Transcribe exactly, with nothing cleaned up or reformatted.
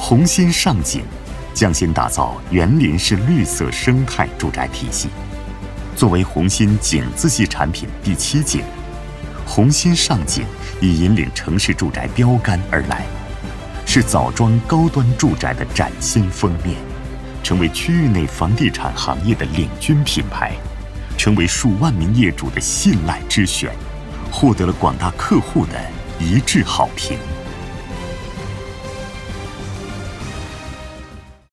红心上景匠心打造园林式绿色生态住宅体系。作为红心景字系产品第七件，红心上景已引领城市住宅标杆而来，是枣庄高端住宅的崭新封面，成为区域内房地产行业的领军品牌，成为数万名业主的信赖之选，获得了广大客户的一致好评。